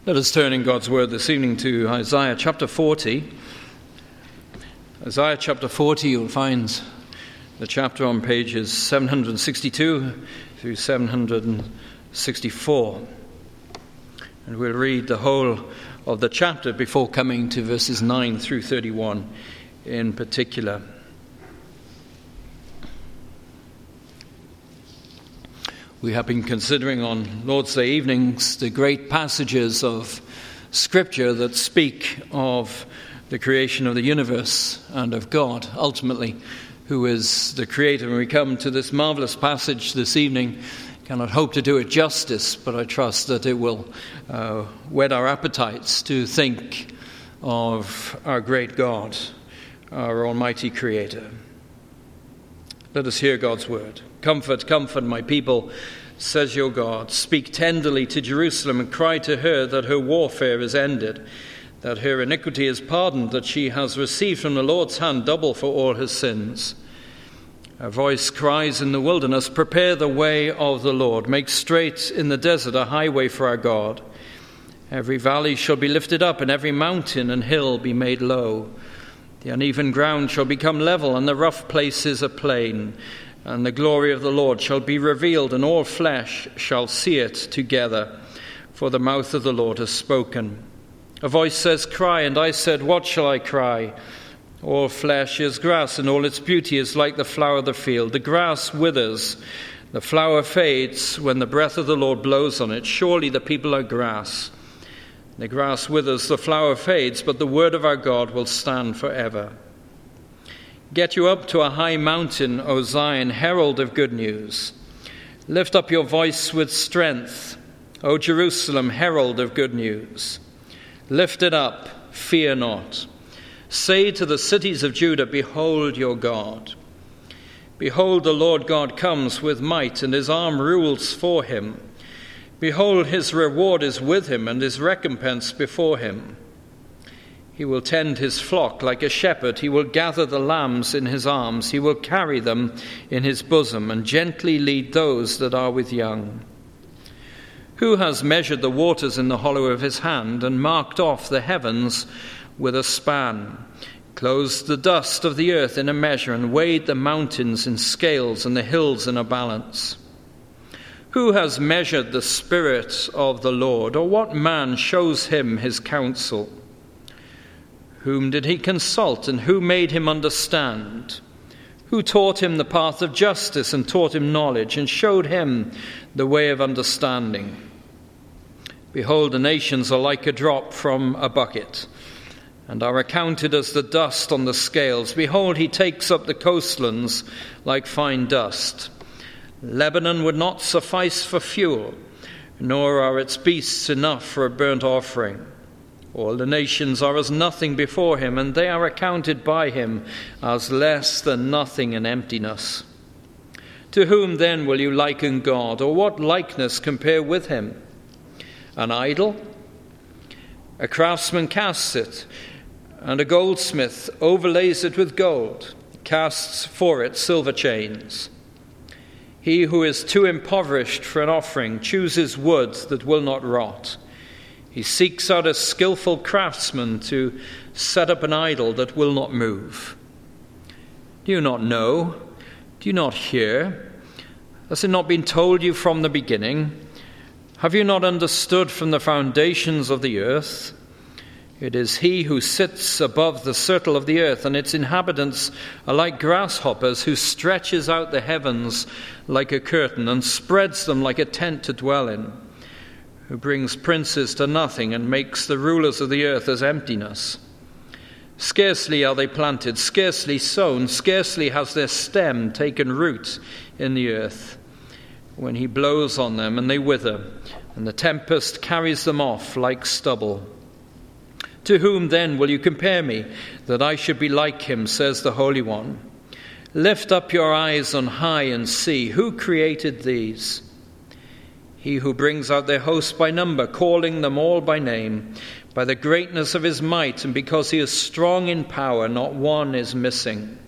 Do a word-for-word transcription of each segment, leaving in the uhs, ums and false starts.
Let us turn in God's word this evening to Isaiah chapter forty. Isaiah chapter forty, you'll find the chapter on pages seven hundred sixty-two through seven hundred sixty-four. And we'll read the whole of the chapter before coming to verses nine through thirty-one in particular. We have been considering on Lord's Day evenings the great passages of Scripture that speak of the creation of the universe and of God, ultimately, who is the Creator. When we come to this marvelous passage this evening, cannot hope to do it justice, but I trust that it will uh, whet our appetites to think of our great God, our almighty Creator. Let us hear God's word. Comfort, comfort my people, says your God. Speak tenderly to Jerusalem and cry to her that her warfare is ended, that her iniquity is pardoned, that she has received from the Lord's hand double for all her sins. A voice cries in the wilderness, prepare the way of the Lord. Make straight in the desert a highway for our God. Every valley shall be lifted up, and every mountain and hill be made low. The uneven ground shall become level, and the rough places a plain. And the glory of the Lord shall be revealed, and all flesh shall see it together. For the mouth of the Lord has spoken. A voice says, cry, and I said, what shall I cry? All flesh is grass, and all its beauty is like the flower of the field. The grass withers, the flower fades when the breath of the Lord blows on it. Surely the people are grass. The grass withers, the flower fades, but the word of our God will stand forever. Get you up to a high mountain, O Zion, herald of good news. Lift up your voice with strength, O Jerusalem, herald of good news. Lift it up, fear not. Say to the cities of Judah, behold your God. Behold, the Lord God comes with might, and his arm rules for him. Behold, his reward is with him, and his recompense before him. He will tend his flock like a shepherd. He will gather the lambs in his arms. He will carry them in his bosom and gently lead those that are with young. Who has measured the waters in the hollow of his hand and marked off the heavens with a span, closed the dust of the earth in a measure and weighed the mountains in scales and the hills in a balance? Who has measured the Spirit of the Lord, or what man shows him his counsel? Whom did he consult, and who made him understand? Who taught him the path of justice, and taught him knowledge, and showed him the way of understanding? Behold, the nations are like a drop from a bucket, and are accounted as the dust on the scales. Behold, he takes up the coastlands like fine dust. Lebanon would not suffice for fuel, nor are its beasts enough for a burnt offering. All the nations are as nothing before him, and they are accounted by him as less than nothing and emptiness. To whom then will you liken God, or what likeness compare with him? An idol? A craftsman casts it, and a goldsmith overlays it with gold, casts for it silver chains. He who is too impoverished for an offering chooses wood that will not rot. He seeks out a skillful craftsman to set up an idol that will not move. Do you not know? Do you not hear? Has it not been told you from the beginning? Have you not understood from the foundations of the earth? It is he who sits above the circle of the earth, and its inhabitants are like grasshoppers, who stretches out the heavens like a curtain and spreads them like a tent to dwell in, who brings princes to nothing and makes the rulers of the earth as emptiness. Scarcely are they planted, scarcely sown, scarcely has their stem taken root in the earth, when he blows on them and they wither, and the tempest carries them off like stubble. To whom then will you compare me, that I should be like him, says the Holy One? Lift up your eyes on high and see, who created these? He who brings out their hosts by number, calling them all by name, by the greatness of his might, and because he is strong in power, not one is missing.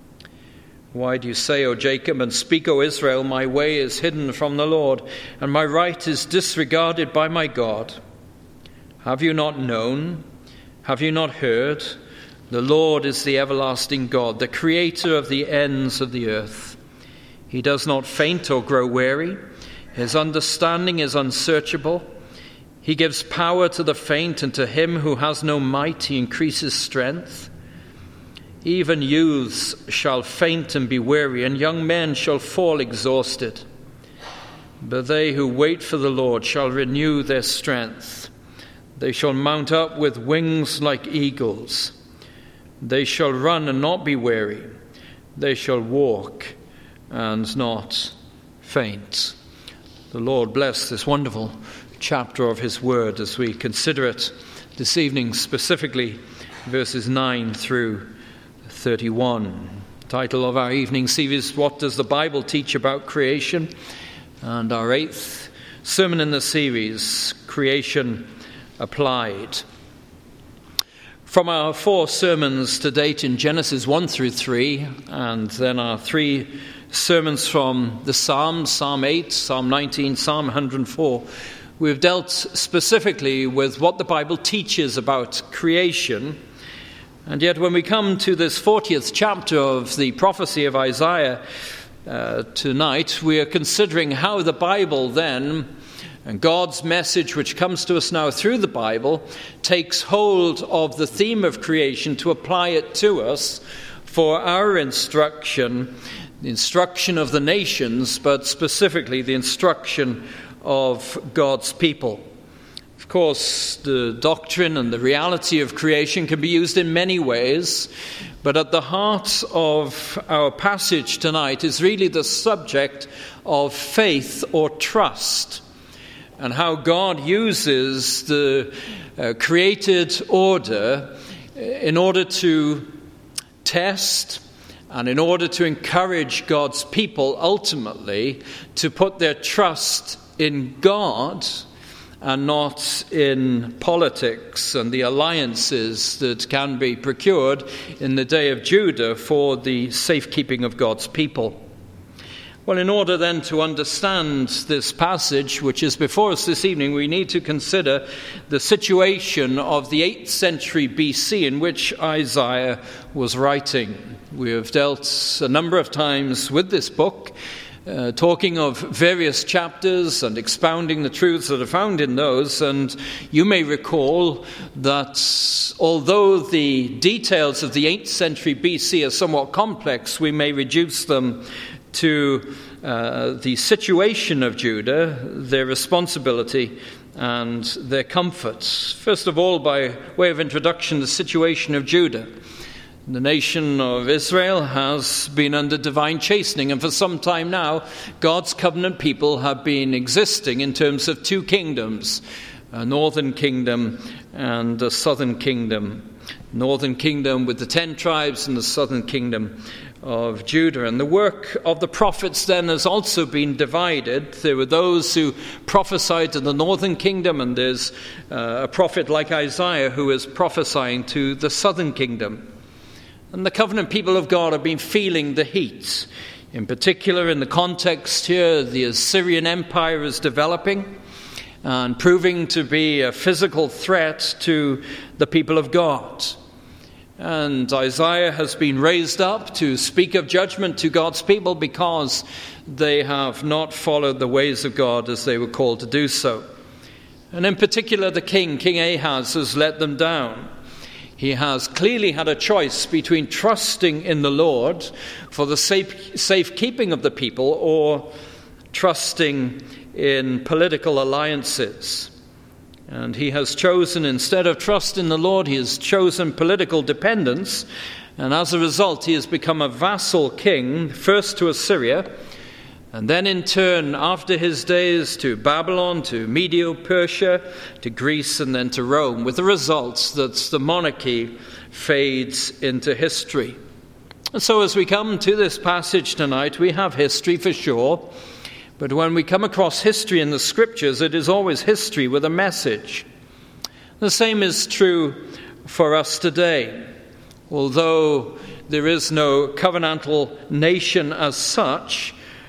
Why do you say, O Jacob, and speak, O Israel, my way is hidden from the Lord, and my right is disregarded by my God? Have you not known? Have you not heard? The Lord is the everlasting God, the creator of the ends of the earth. He does not faint or grow weary. His understanding is unsearchable. He gives power to the faint, and to him who has no might he increases strength. Even youths shall faint and be weary, and young men shall fall exhausted. But they who wait for the Lord shall renew their strength. They shall mount up with wings like eagles. They shall run and not be weary. They shall walk and not faint. The Lord bless this wonderful chapter of his word as we consider it this evening, specifically verses nine through thirty-one. The title of our evening series, What Does the Bible Teach About Creation? And our eighth sermon in the series, Creation Applied. From our four sermons to date in Genesis one through three, and then our three sermons from the Psalms, Psalm eight, Psalm nineteen, Psalm one hundred four, we've dealt specifically with what the Bible teaches about creation. And yet when we come to this fortieth chapter of the prophecy of Isaiah uh, tonight, we are considering how the Bible then, and God's message, which comes to us now through the Bible, takes hold of the theme of creation to apply it to us for our instruction, the instruction of the nations, but specifically the instruction of God's people. Of course, the doctrine and the reality of creation can be used in many ways, but at the heart of our passage tonight is really the subject of faith or trust, and how God uses the uh, created order in order to test and in order to encourage God's people ultimately to put their trust in God and not in politics and the alliances that can be procured in the day of Judah for the safekeeping of God's people. Well, in order then to understand this passage, which is before us this evening, we need to consider the situation of the eighth century B C in which Isaiah was writing. We have dealt a number of times with this book, uh, talking of various chapters and expounding the truths that are found in those. And you may recall that although the details of the eighth century B C are somewhat complex, we may reduce them to uh, the situation of Judah, their responsibility, and their comforts. First of all, by way of introduction, the situation of Judah. The nation of Israel has been under divine chastening, and for some time now, God's covenant people have been existing in terms of two kingdoms, a northern kingdom and a southern kingdom. Northern kingdom with the ten tribes and the southern kingdom of Judah. And the work of the prophets then has also been divided. There were those who prophesied to the northern kingdom, and there's uh, a prophet like Isaiah who is prophesying to the southern kingdom. And the covenant people of God have been feeling the heat. In particular, in the context here, the Assyrian Empire is developing and proving to be a physical threat to the people of God. And Isaiah has been raised up to speak of judgment to God's people because they have not followed the ways of God as they were called to do so. And in particular, the king, King Ahaz, has let them down. He has clearly had a choice between trusting in the Lord for the safe safekeeping of the people or trusting in political alliances. And he has chosen, instead of trust in the Lord, he has chosen political dependence. And as a result, he has become a vassal king, first to Assyria, and then in turn, after his days, to Babylon, to Medo-Persia, to Greece, and then to Rome, with the result that the monarchy fades into history. And so as we come to this passage tonight, we have history for sure. But when we come across history in the Scriptures, it is always history with a message. The same is true for us today. Although there is no covenantal nation as such,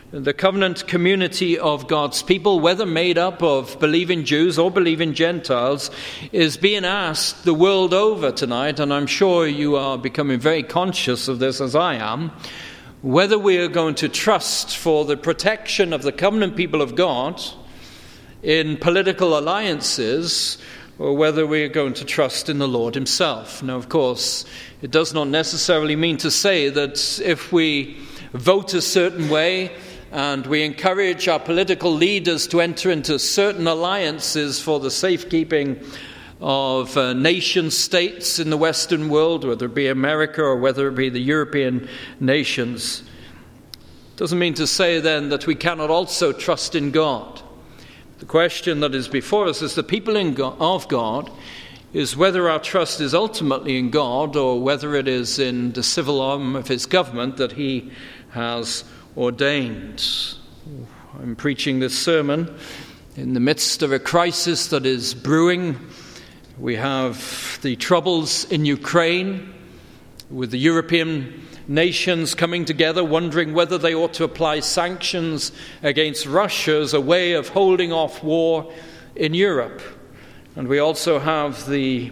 the covenant community of God's people, whether made up of believing Jews or believing Gentiles, is being asked the world over tonight, and I'm sure you are becoming very conscious of this as I am, whether we are going to trust for the protection of the covenant people of God in political alliances, or whether we are going to trust in the Lord himself. Now, of course, it does not necessarily mean to say that if we vote a certain way and we encourage our political leaders to enter into certain alliances for the safekeeping of uh, nation states in the Western world, whether it be America or whether it be the European nations, doesn't mean to say then that we cannot also trust in God. The question that is before us as the people in God, of God is whether our trust is ultimately in God or whether it is in the civil arm of his government that he has ordained. I'm preaching this sermon in the midst of a crisis that is brewing. We have the troubles in Ukraine, with the European nations coming together wondering whether they ought to apply sanctions against Russia as a way of holding off war in Europe. And we also have the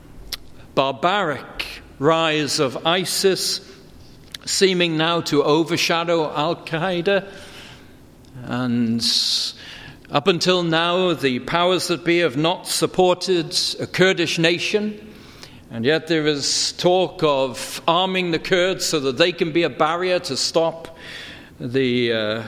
barbaric rise of ISIS, seeming now to overshadow Al-Qaeda. And up until now, the powers that be have not supported a Kurdish nation. And yet there is talk of arming the Kurds so that they can be a barrier to stop the uh,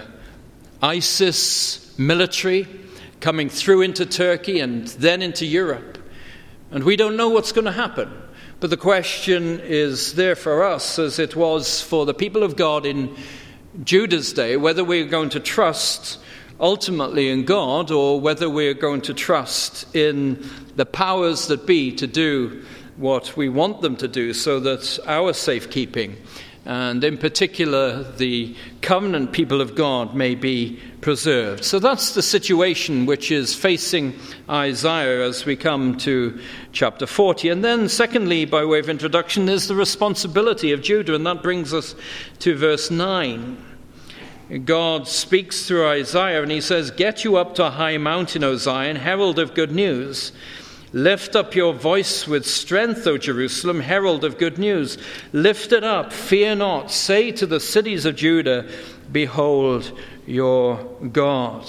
ISIS military coming through into Turkey and then into Europe. And we don't know what's going to happen. But the question is there for us, as it was for the people of God in Judah's day, whether we're going to trust ultimately in God or whether we're going to trust in the powers that be to do what we want them to do so that our safekeeping, and in particular the covenant people of God, may be preserved. So that's the situation which is facing Isaiah as we come to chapter forty. And then secondly, by way of introduction, there's the responsibility of Judah, and that brings us to verse nine. God speaks through Isaiah and he says, "Get you up to a high mountain, O Zion, herald of good news. Lift up your voice with strength, O Jerusalem, herald of good news. Lift it up, fear not. Say to the cities of Judah, behold your God."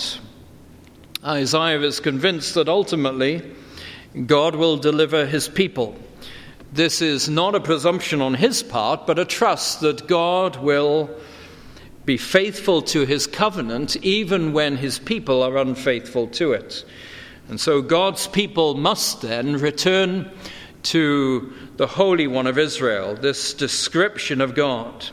Isaiah is convinced that ultimately God will deliver his people. This is not a presumption on his part, but a trust that God will be faithful to his covenant even when his people are unfaithful to it. And so God's people must then return to the Holy One of Israel, this description of God.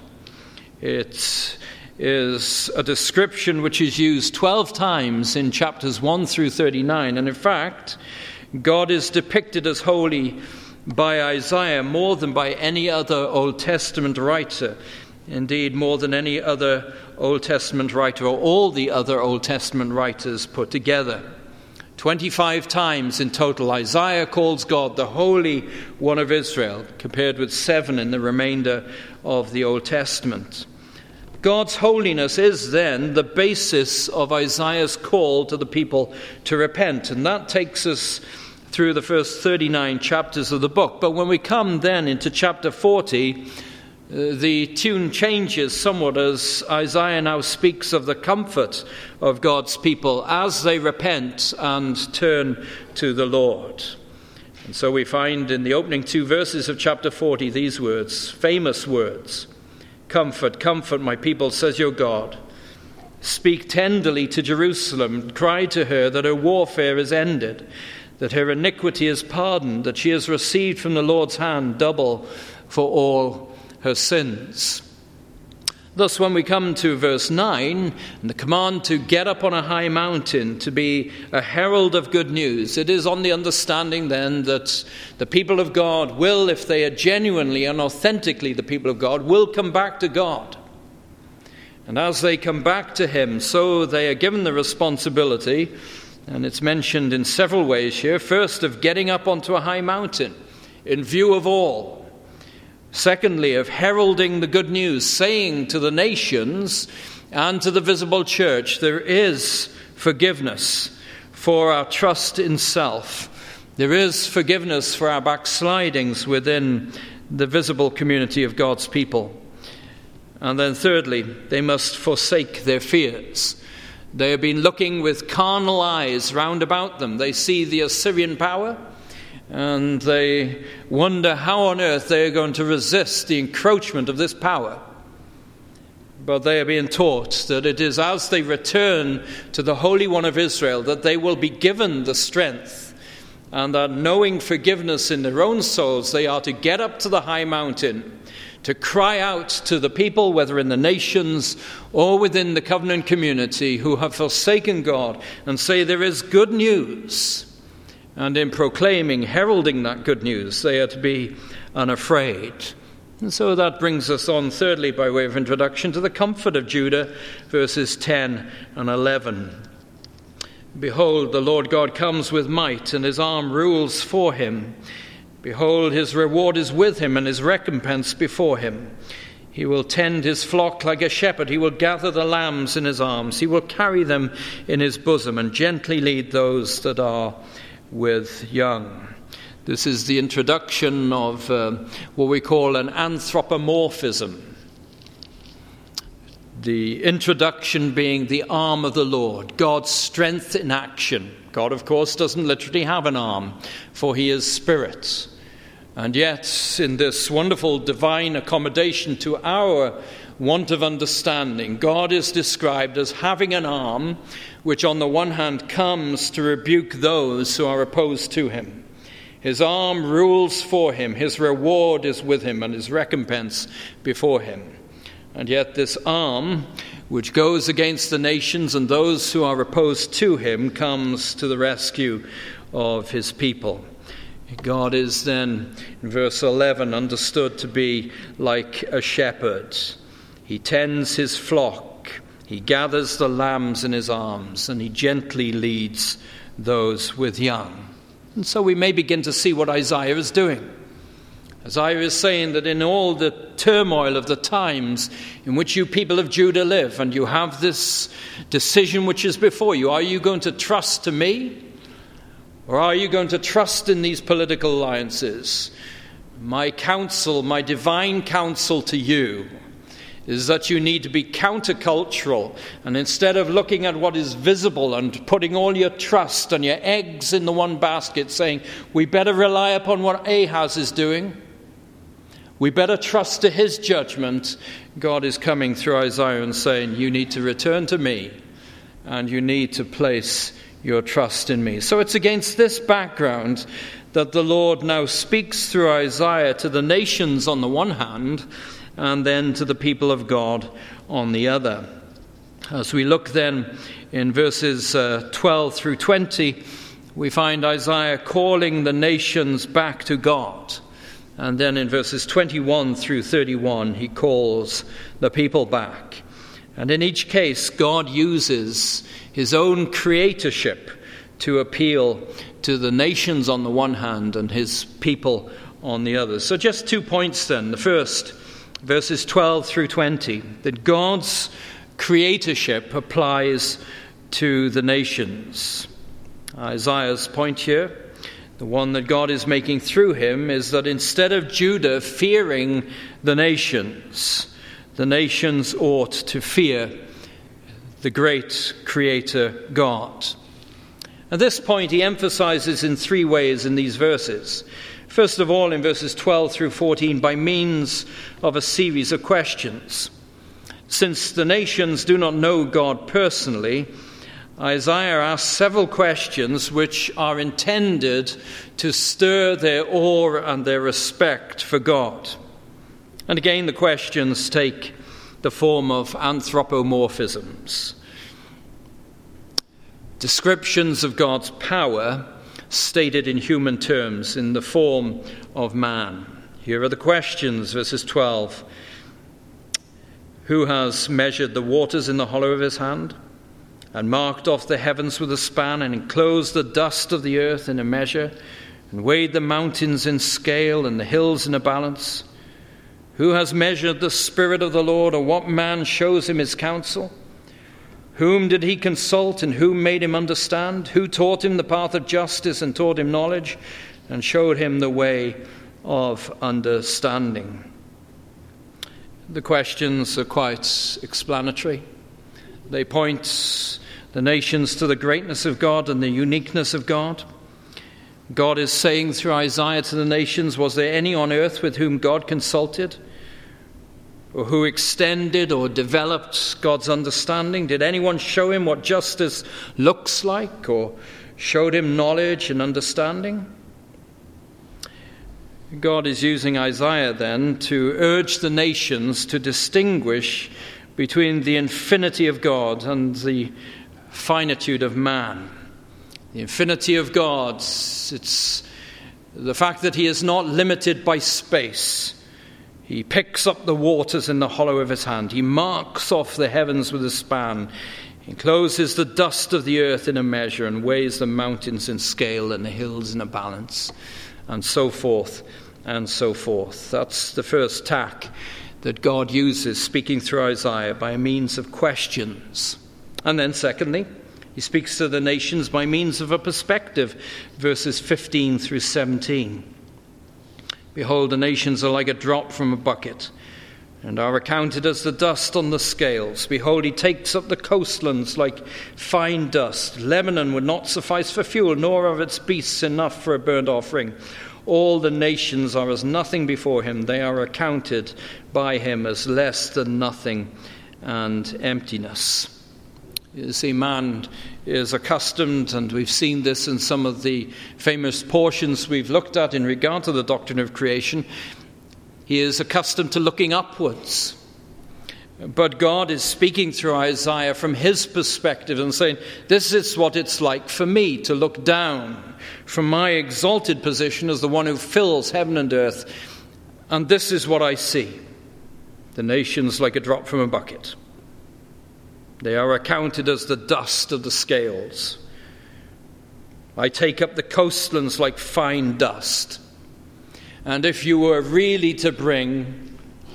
It is a description which is used twelve times in chapters one through thirty-nine. And in fact, God is depicted as holy by Isaiah more than by any other Old Testament writer. Indeed, more than any other Old Testament writer or all the other Old Testament writers put together. twenty-five times in total, Isaiah calls God the Holy One of Israel, compared with seven in the remainder of the Old Testament. God's holiness is then the basis of Isaiah's call to the people to repent, and that takes us through the first thirty-nine chapters of the book. But when we come then into chapter forty, the tune changes somewhat as Isaiah now speaks of the comfort of God's people as they repent and turn to the Lord. And so we find in the opening two verses of chapter forty these words, famous words. "Comfort, comfort my people, says your God. Speak tenderly to Jerusalem, cry to her that her warfare is ended, that her iniquity is pardoned, that she has received from the Lord's hand double for all her sins." Thus, when we come to verse nine, and the command to get up on a high mountain, to be a herald of good news, it is on the understanding then that the people of God will, if they are genuinely and authentically the people of God, will come back to God. And as they come back to him, so they are given the responsibility, and it's mentioned in several ways here, first of getting up onto a high mountain in view of all. Secondly, of heralding the good news, saying to the nations, and to the visible church, there is forgiveness for our trust in self. There is forgiveness for our backslidings within the visible community of God's people. And then thirdly, they must forsake their fears. They have been looking with carnal eyes round about them. They see the Assyrian power, and they wonder how on earth they are going to resist the encroachment of this power. But they are being taught that it is as they return to the Holy One of Israel that they will be given the strength, and that knowing forgiveness in their own souls, they are to get up to the high mountain, to cry out to the people, whether in the nations or within the covenant community, who have forsaken God, and say there is good news. And in proclaiming, heralding that good news, they are to be unafraid. And so that brings us on, thirdly, by way of introduction, to the comfort of Judah, verses ten and eleven. Behold, the Lord God comes with might, and his arm rules for him. Behold, his reward is with him, and his recompense before him. He will tend his flock like a shepherd. He will gather the lambs in his arms. He will carry them in his bosom, and gently lead those that are with young. This is the introduction of uh, what we call an anthropomorphism. The introduction being the arm of the Lord, God's strength in action. God, of course, doesn't literally have an arm, for he is spirit. And yet, in this wonderful divine accommodation to our want of understanding, God is described as having an arm, which on the one hand comes to rebuke those who are opposed to him. His arm rules for him, his reward is with him, and his recompense before him. And yet this arm, which goes against the nations and those who are opposed to him, comes to the rescue of his people. God is then, in verse eleven, understood to be like a shepherd. He tends his flock, he gathers the lambs in his arms, and he gently leads those with young. And so we may begin to see what Isaiah is doing. Isaiah is saying that in all the turmoil of the times in which you people of Judah live, and you have this decision which is before you, are you going to trust to me? Or are you going to trust in these political alliances? My counsel, my divine counsel to you, is that you need to be countercultural, and instead of looking at what is visible and putting all your trust and your eggs in the one basket, saying, we better rely upon what Ahaz is doing, we better trust to his judgment, God is coming through Isaiah and saying, you need to return to me, and you need to place your trust in me. So it's against this background that the Lord now speaks through Isaiah to the nations on the one hand, and then to the people of God on the other. As we look then in verses uh, twelve through twenty, we find Isaiah calling the nations back to God. And then in verses twenty-one through thirty-one, he calls the people back. And in each case, God uses his own creatorship to appeal to the nations on the one hand and his people on the other. So just two points then. The first, verses twelve through twenty, that God's creatorship applies to the nations. Isaiah's point here, the one that God is making through him, is that instead of Judah fearing the nations, the nations ought to fear the great creator God. At this point, he emphasizes in three ways in these verses. First of all, in verses twelve through fourteen, by means of a series of questions. Since the nations do not know God personally, Isaiah asks several questions which are intended to stir their awe and their respect for God. And again, the questions take the form of anthropomorphisms. Descriptions of God's power stated in human terms in the form of man. Here are the questions, verses twelve. Who has measured the waters in the hollow of his hand, and marked off the heavens with a span, and enclosed the dust of the earth in a measure, and weighed the mountains in scale and the hills in a balance? Who has measured the Spirit of the Lord, or what man shows him his counsel? Whom did he consult, and whom made him understand? Who taught him the path of justice and taught him knowledge and showed him the way of understanding? The questions are quite explanatory. They point the nations to the greatness of God and the uniqueness of God. God is saying through Isaiah to the nations, was there any on earth with whom God consulted? Or who extended or developed God's understanding? Did anyone show him what justice looks like, or showed him knowledge and understanding? God is using Isaiah then to urge the nations to distinguish between the infinity of God and the finitude of man. The infinity of God, it's the fact that he is not limited by space. He picks up the waters in the hollow of his hand. He marks off the heavens with a span. He encloses the dust of the earth in a measure and weighs the mountains in scale and the hills in a balance, and so forth and so forth. That's the first tack that God uses, speaking through Isaiah by means of questions. And then secondly, he speaks to the nations by means of a perspective, verses fifteen through seventeen. Behold, the nations are like a drop from a bucket, and are accounted as the dust on the scales. Behold, he takes up the coastlands like fine dust. Lebanon would not suffice for fuel, nor are its beasts enough for a burnt offering. All the nations are as nothing before him. They are accounted by him as less than nothing and emptiness. You see, man is accustomed, and we've seen this in some of the famous portions we've looked at in regard to the doctrine of creation. He is accustomed to looking upwards. But God is speaking through Isaiah from his perspective and saying, this is what it's like for me to look down from my exalted position as the one who fills heaven and earth. And this is what I see. The nations like a drop from a bucket. They are accounted as the dust of the scales. I take up the coastlands like fine dust. And if you were really to bring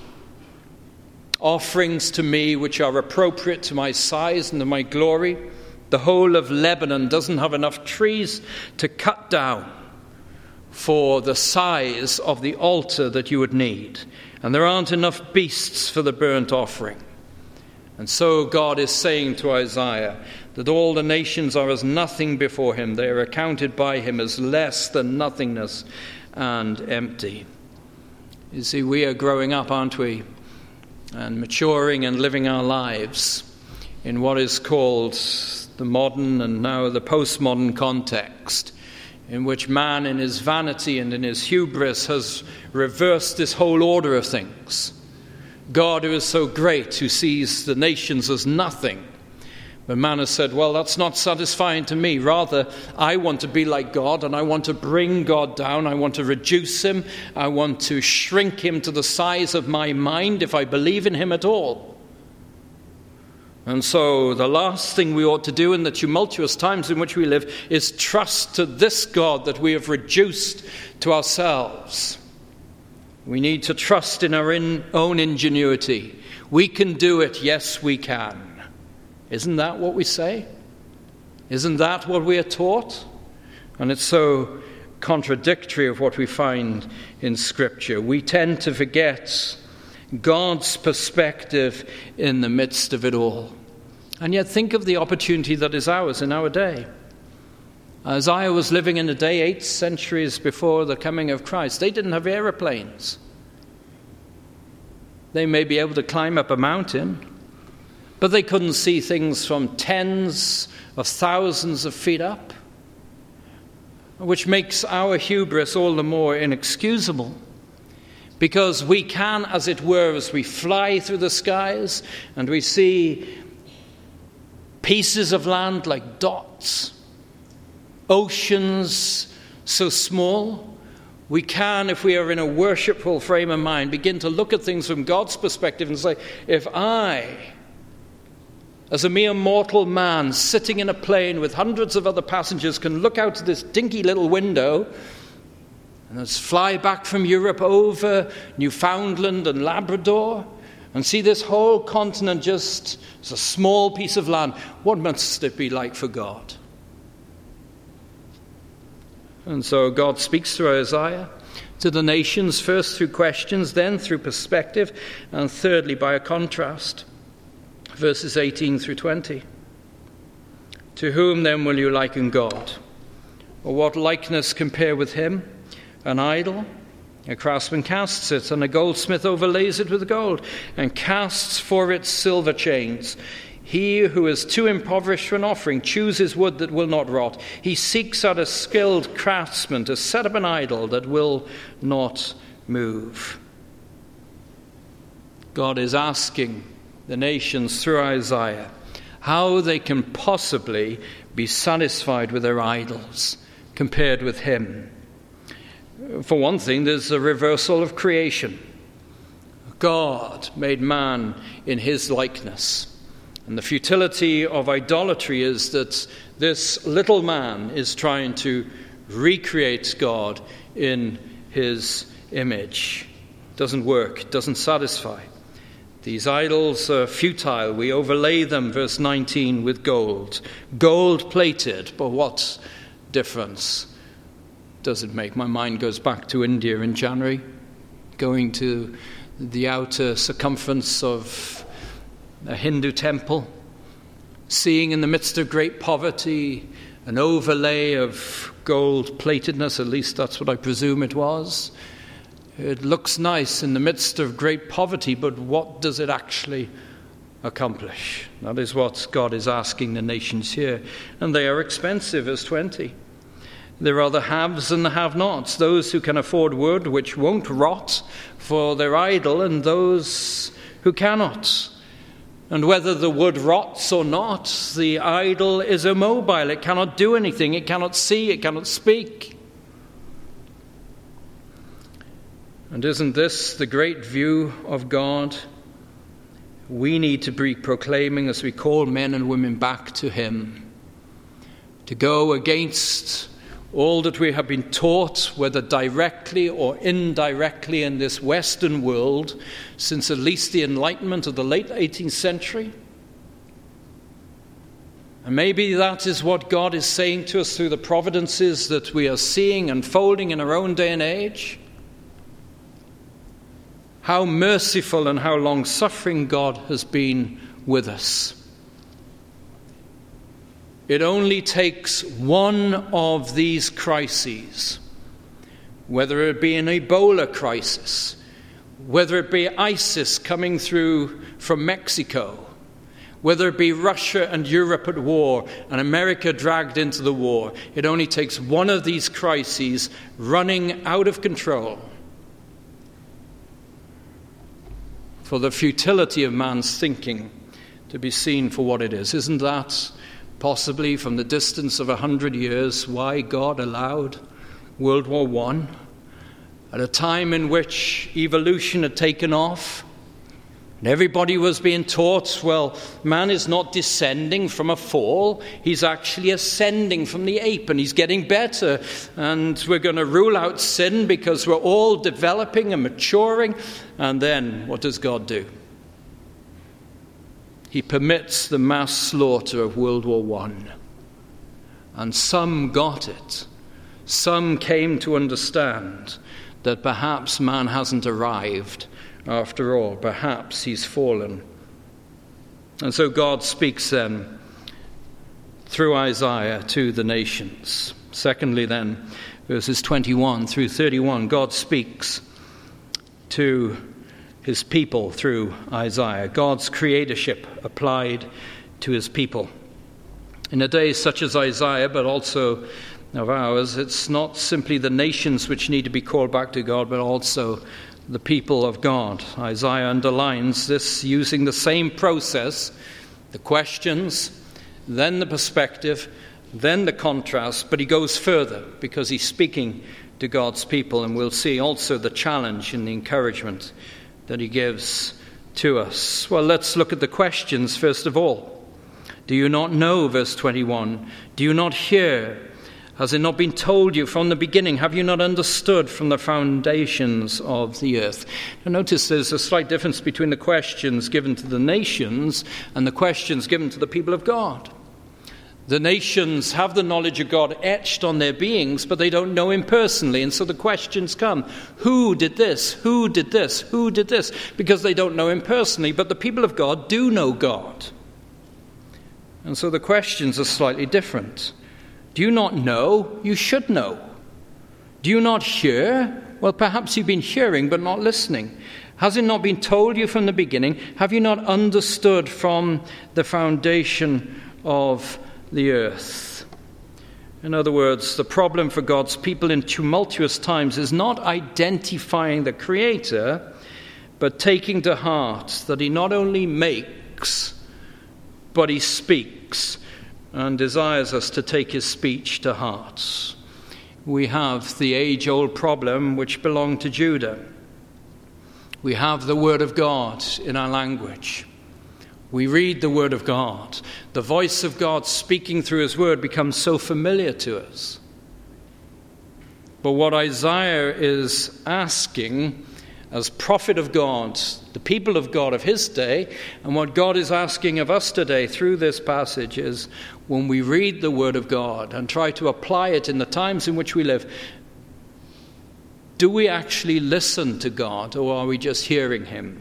offerings to me which are appropriate to my size and to my glory, the whole of Lebanon doesn't have enough trees to cut down for the size of the altar that you would need. And there aren't enough beasts for the burnt offering. And so God is saying to Isaiah that all the nations are as nothing before him. They are accounted by him as less than nothingness and empty. You see, we are growing up, aren't we? And maturing and living our lives in what is called the modern and now the postmodern context, in which man in his vanity and in his hubris has reversed this whole order of things. God, who is so great, who sees the nations as nothing. But man has said, well, that's not satisfying to me. Rather, I want to be like God, and I want to bring God down. I want to reduce him. I want to shrink him to the size of my mind if I believe in him at all. And so the last thing we ought to do in the tumultuous times in which we live is trust to this God that we have reduced to ourselves. We need to trust in our in, own ingenuity. We can do it. Yes, we can. Isn't that what we say? Isn't that what we are taught? And it's so contradictory of what we find in Scripture. We tend to forget God's perspective in the midst of it all. And yet think of the opportunity that is ours in our day. Isaiah was living in a day eight centuries before the coming of Christ. They didn't have aeroplanes. They may be able to climb up a mountain, but they couldn't see things from tens of thousands of feet up, which makes our hubris all the more inexcusable. Because we can, as it were, as we fly through the skies and we see pieces of land like dots, oceans so small, we can, if we are in a worshipful frame of mind, begin to look at things from God's perspective and say, if I, as a mere mortal man sitting in a plane with hundreds of other passengers, can look out this dinky little window and let's fly back from Europe over Newfoundland and Labrador and see this whole continent just as a small piece of land. What must it be like for God? And so God speaks through Isaiah to the nations, first through questions, then through perspective, and thirdly by a contrast. Verses eighteen through twenty. To whom then will you liken God? Or what likeness compare with him? An idol? A craftsman casts it, and a goldsmith overlays it with gold, and casts for it silver chains. He who is too impoverished for an offering chooses wood that will not rot. He seeks out a skilled craftsman to set up an idol that will not move. God is asking the nations through Isaiah how they can possibly be satisfied with their idols compared with him. For one thing, there's a reversal of creation. God made man in his likeness. And the futility of idolatry is that this little man is trying to recreate God in his image. It doesn't work, it doesn't satisfy. These idols are futile. We overlay them, verse nineteen, with gold. Gold plated, but what difference does it make? My mind goes back to India in January, going to the outer circumference of a Hindu temple, seeing in the midst of great poverty an overlay of gold platedness, at least that's what I presume it was. It looks nice in the midst of great poverty, but what does it actually accomplish? That is what God is asking the nations here. And they are expensive, verse twenty. There are the haves and the have-nots, those who can afford wood which won't rot for their idol, and those who cannot. And whether the wood rots or not, the idol is immobile. It cannot do anything. It cannot see. It cannot speak. And isn't this the great view of God? We need to be proclaiming as we call men and women back to him, to go against all that we have been taught, whether directly or indirectly in this Western world, since at least the Enlightenment of the late eighteenth century. And maybe that is what God is saying to us through the providences that we are seeing unfolding in our own day and age. How merciful and how long-suffering God has been with us. It only takes one of these crises, whether it be an Ebola crisis, whether it be ISIS coming through from Mexico, whether it be Russia and Europe at war and America dragged into the war. It only takes one of these crises running out of control for the futility of man's thinking to be seen for what it is. Isn't that possibly from the distance of a hundred years why God allowed World War One at a time in which evolution had taken off and everybody was being taught, well, man is not descending from a fall, he's actually ascending from the ape and he's getting better, and we're going to rule out sin because we're all developing and maturing. And then what does God do? He permits the mass slaughter of World War One. And some got it. Some came to understand that perhaps man hasn't arrived after all. Perhaps he's fallen. And so God speaks then through Isaiah to the nations. Secondly then, verses twenty-one through thirty-one, God speaks to his people through Isaiah. God's creatorship applied to his people. In a day such as Isaiah, but also of ours, it's not simply the nations which need to be called back to God, but also the people of God. Isaiah underlines this using the same process, the questions, then the perspective, then the contrast, but he goes further because he's speaking to God's people, and we'll see also the challenge and the encouragement that he gives to us. Well, let's look at the questions first of all. Do you not know, verse twenty-one? Do you not hear? Has it not been told you from the beginning? Have you not understood from the foundations of the earth? Now notice there's a slight difference between the questions given to the nations and the questions given to the people of God. The nations have the knowledge of God etched on their beings, but they don't know him personally. And so the questions come, who did this? Who did this? Who did this? Because they don't know him personally. But the people of God do know God. And so the questions are slightly different. Do you not know? You should know. Do you not hear? Well, perhaps you've been hearing but not listening. Has it not been told you from the beginning? Have you not understood from the foundation of the earth? In other words, the problem for God's people in tumultuous times is not identifying the Creator, but taking to heart that he not only makes, but he speaks, and desires us to take his speech to heart. We have the age-old problem which belonged to Judah. We have the Word of God in our language. We read the Word of God. The voice of God speaking through his Word becomes so familiar to us. But what Isaiah is asking as prophet of God, the people of God of his day, and what God is asking of us today through this passage is, when we read the Word of God and try to apply it in the times in which we live, do we actually listen to God, or are we just hearing him?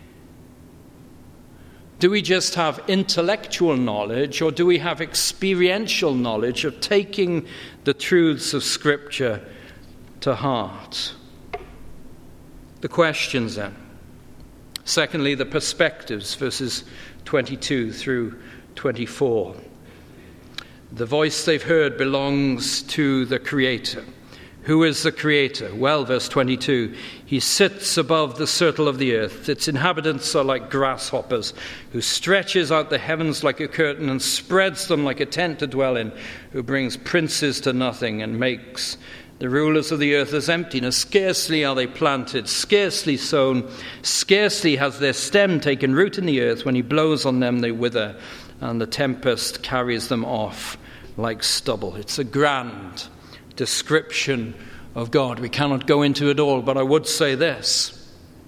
Do we just have intellectual knowledge, or do we have experiential knowledge of taking the truths of Scripture to heart? The questions then. Secondly, the perspectives, verses twenty-two through twenty-four. The voice they've heard belongs to the Creator. Who is the Creator? Well, verse twenty-two, he sits above the circle of the earth. Its inhabitants are like grasshoppers, who stretches out the heavens like a curtain and spreads them like a tent to dwell in, who brings princes to nothing and makes the rulers of the earth as emptiness. Scarcely are they planted, scarcely sown, scarcely has their stem taken root in the earth. When he blows on them, they wither, and the tempest carries them off like stubble. It's a grand description of God. We cannot go into it all, but I would say this.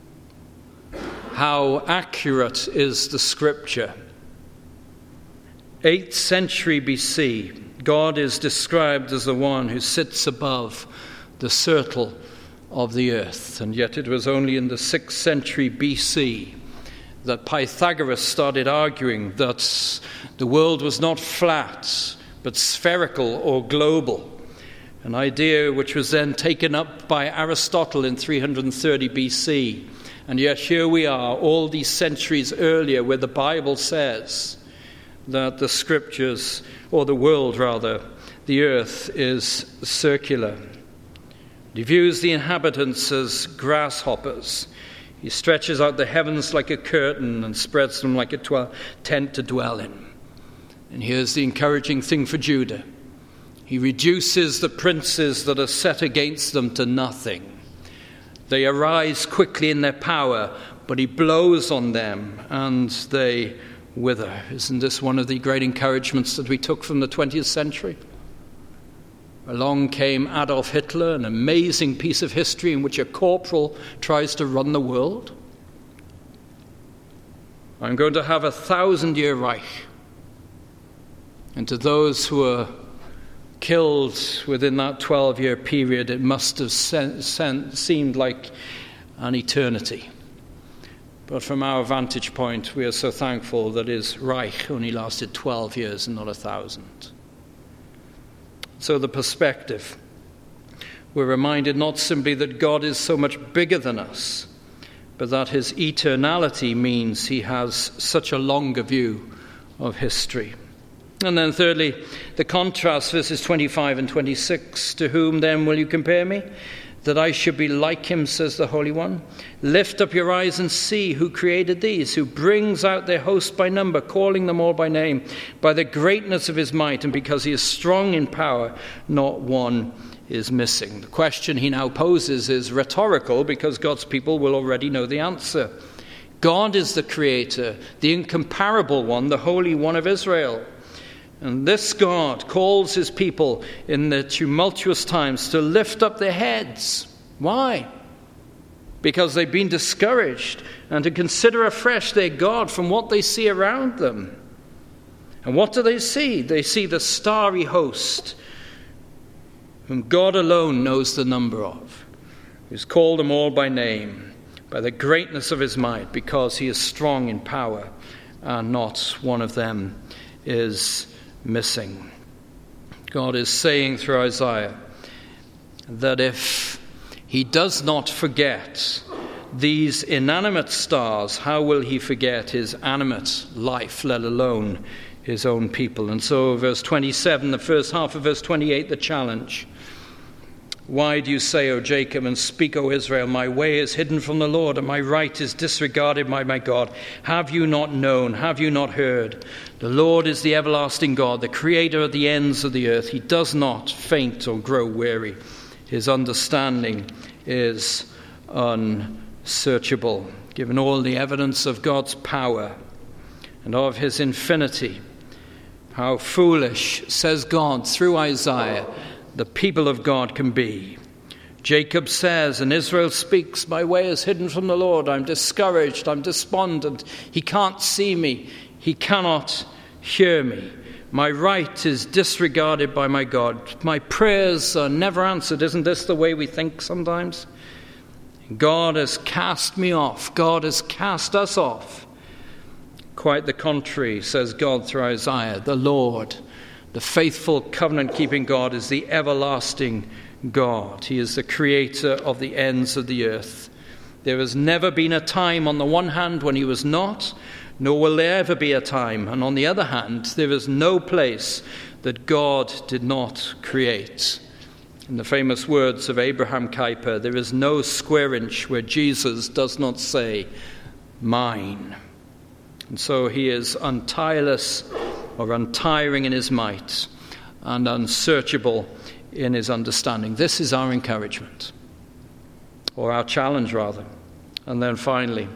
How accurate is the Scripture? eighth century B C, God is described as the one who sits above the circle of the earth. And yet it was only in the sixth century B C that Pythagoras started arguing that the world was not flat, but spherical or global. An idea which was then taken up by Aristotle in three hundred thirty B C. And yet here we are, all these centuries earlier, where the Bible says that the Scriptures, or the world rather, the earth is circular. He views the inhabitants as grasshoppers. He stretches out the heavens like a curtain and spreads them like a tw- tent to dwell in. And here's the encouraging thing for Judah. He reduces the princes that are set against them to nothing. They arise quickly in their power, but he blows on them and they wither. Isn't this one of the great encouragements that we took from the twentieth century? Along came Adolf Hitler, an amazing piece of history in which a corporal tries to run the world. I'm going to have a thousand-year Reich. And to those who are killed within that twelve-year period, it must have sen- sen- seemed like an eternity. But from our vantage point, we are so thankful that his Reich only lasted twelve years and not a thousand. So the perspective. We're reminded not simply that God is so much bigger than us, but that his eternality means he has such a longer view of history. And then thirdly, the contrast, verses twenty-five and twenty-six. To whom then will you compare me? That I should be like him, says the Holy One. Lift up your eyes and see who created these, who brings out their host by number, calling them all by name, by the greatness of his might, and because he is strong in power, not one is missing. The question he now poses is rhetorical, because God's people will already know the answer. God is the creator, the incomparable one, the Holy One of Israel. And this God calls his people in the tumultuous times to lift up their heads. Why? Because they've been discouraged, and to consider afresh their God from what they see around them. And what do they see? They see the starry host, whom God alone knows the number of, who's called them all by name, by the greatness of his might, because he is strong in power, and not one of them is missing. God is saying through Isaiah that if he does not forget these inanimate stars, how will he forget his animate life, let alone his own people? And so verse twenty-seven, the first half of verse twenty-eight, the challenge. Why do you say, O Jacob, and speak, O Israel, my way is hidden from the Lord, and my right is disregarded by my God? Have you not known? Have you not heard? The Lord is the everlasting God, the creator of the ends of the earth. He does not faint or grow weary. His understanding is unsearchable. Given all the evidence of God's power and of his infinity, how foolish, says God through Isaiah, the people of God can be. Jacob says, and Israel speaks, my way is hidden from the Lord. I'm discouraged, I'm despondent. He can't see me. He cannot hear me. My right is disregarded by my God. My prayers are never answered. Isn't this the way we think sometimes? God has cast me off. God has cast us off. Quite the contrary, says God through Isaiah. The Lord, the faithful covenant-keeping God, is the everlasting God. He is the creator of the ends of the earth. There has never been a time, on the one hand, when he was not, nor will there ever be a time. And on the other hand, there is no place that God did not create. In the famous words of Abraham Kuyper, there is no square inch where Jesus does not say, mine. And so he is untireless or untiring in his might and unsearchable in his understanding. This is our encouragement, or our challenge rather. And then finally,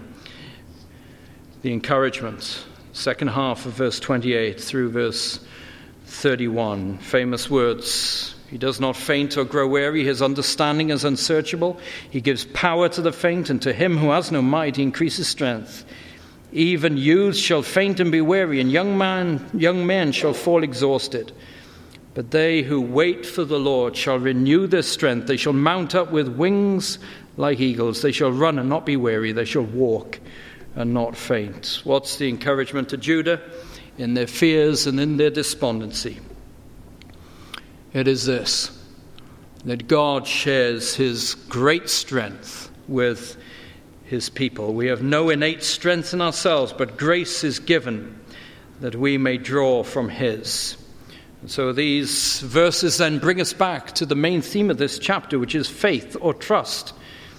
the encouragement, second half of verse twenty-eight through verse thirty-one. Famous words. He does not faint or grow weary. His understanding is unsearchable. He gives power to the faint, and to him who has no might he increases strength. Even youths shall faint and be weary, and young man, young men shall fall exhausted. But they who wait for the Lord shall renew their strength. They shall mount up with wings like eagles. They shall run and not be weary. They shall walk and not faint. What's the encouragement to Judah in their fears and in their despondency? It is this, that God shares his great strength with his people. We have no innate strength in ourselves, but grace is given that we may draw from his. And so these verses then bring us back to the main theme of this chapter, which is faith or trust.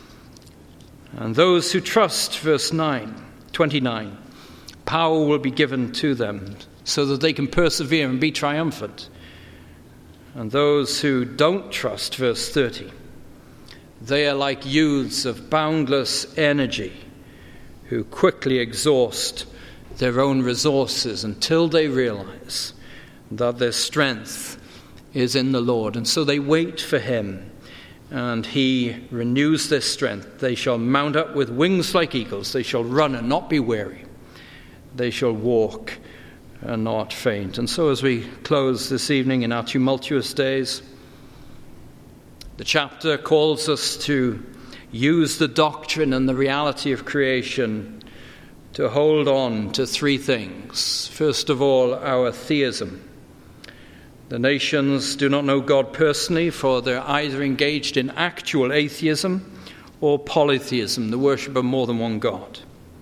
And those who trust, verse nine, twenty-nine, power will be given to them so that they can persevere and be triumphant. And those who don't trust, verse thirty, they are like youths of boundless energy who quickly exhaust their own resources until they realize that their strength is in the Lord. And so they wait for him, and he renews their strength. They shall mount up with wings like eagles. They shall run and not be weary. They shall walk and not faint. And so as we close this evening in our tumultuous days, the chapter calls us to use the doctrine and the reality of creation to hold on to three things. First of all, our theism. The nations do not know God personally, for they're either engaged in actual atheism or polytheism, the worship of more than one God.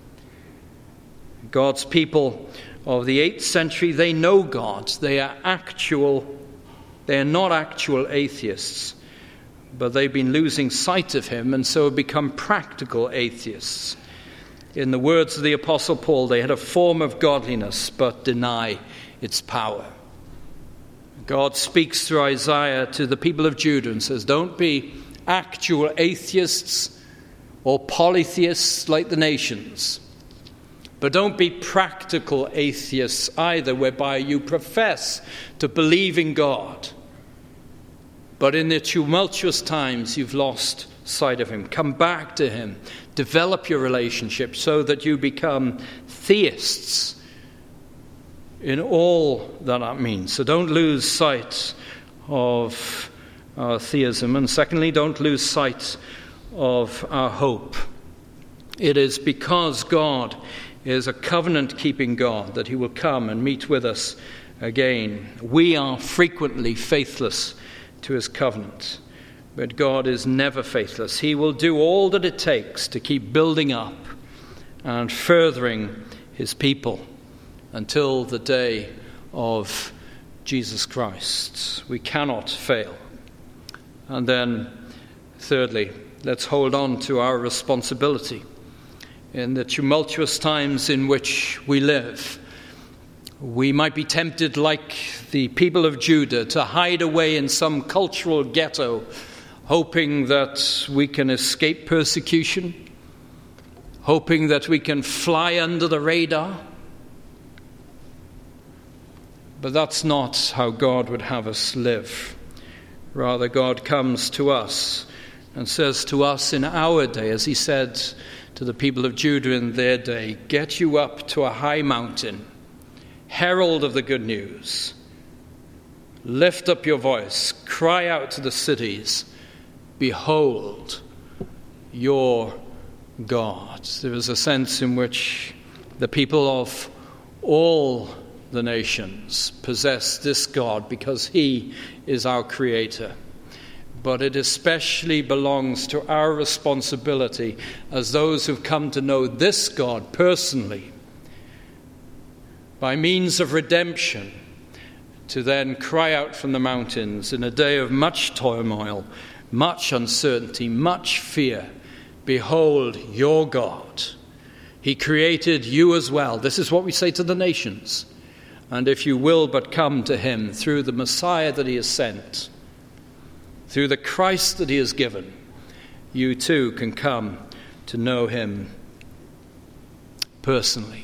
God's people of the eighth century, they know God. They are actual, they are not actual atheists, but they've been losing sight of him and so have become practical atheists. In the words of the Apostle Paul, they had a form of godliness but deny its power. God speaks through Isaiah to the people of Judah and says, don't be actual atheists or polytheists like the nations, But don't be practical atheists either, whereby you profess to believe in God, but in the tumultuous times you've lost sight of him. Come back to him. Develop your relationship so that you become theists in all that that means. So don't lose sight of our theism. And secondly, don't lose sight of our hope. It is because God is a covenant-keeping God that he will come and meet with us again. We are frequently faithless to his covenant, but God is never faithless. He will do all that it takes to keep building up and furthering his people until the day of Jesus Christ. We cannot fail. And then, thirdly, let's hold on to our responsibility. In the tumultuous times in which we live, we might be tempted, like the people of Judah, to hide away in some cultural ghetto, hoping that we can escape persecution, hoping that we can fly under the radar. But that's not how God would have us live. Rather, God comes to us and says to us in our day, as he said to the people of Judah in their day, get you up to a high mountain, herald of the good news, lift up your voice, cry out to the cities, behold your God. There is a sense in which the people of all the nations possess this God because he is our creator. But it especially belongs to our responsibility as those who've come to know this God personally, by means of redemption, to then cry out from the mountains in a day of much turmoil, much uncertainty, much fear, behold your God. He created you as well. This is what we say to the nations. And if you will but come to him through the Messiah that he has sent, through the Christ that he has given, you too can come to know him personally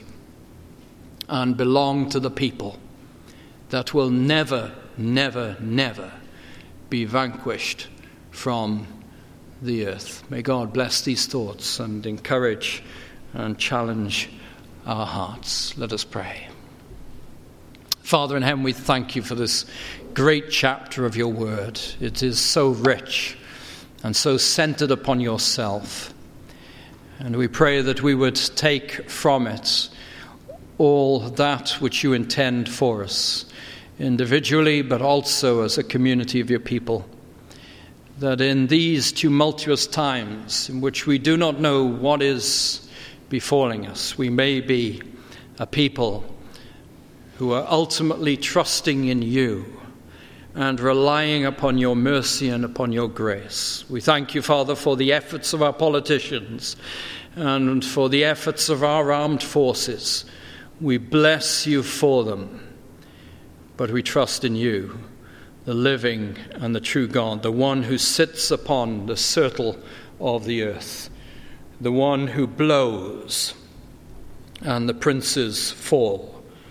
and belong to the people that will never, never, never be vanquished from the earth. May God bless these thoughts and encourage and challenge our hearts. Let us pray. Father in heaven, we thank you for this great chapter of your word. It is so rich and so centered upon yourself. And we pray that we would take from it all that which you intend for us, individually, but also as a community of your people. That in these tumultuous times in which we do not know what is befalling us, we may be a people who are ultimately trusting in you and relying upon your mercy and upon your grace. We thank you, Father, for the efforts of our politicians and for the efforts of our armed forces. We bless you for them, but we trust in you, the living and the true God, the one who sits upon the circle of the earth, the one who blows and the princes fall.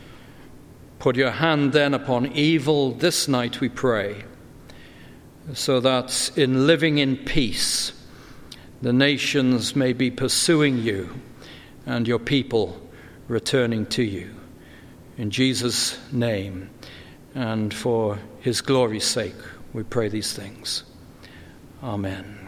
Put your hand then upon evil this night, we pray, so that in living in peace, the nations may be pursuing you and your people returning to you. In Jesus' name and for his glory's sake, we pray these things. Amen.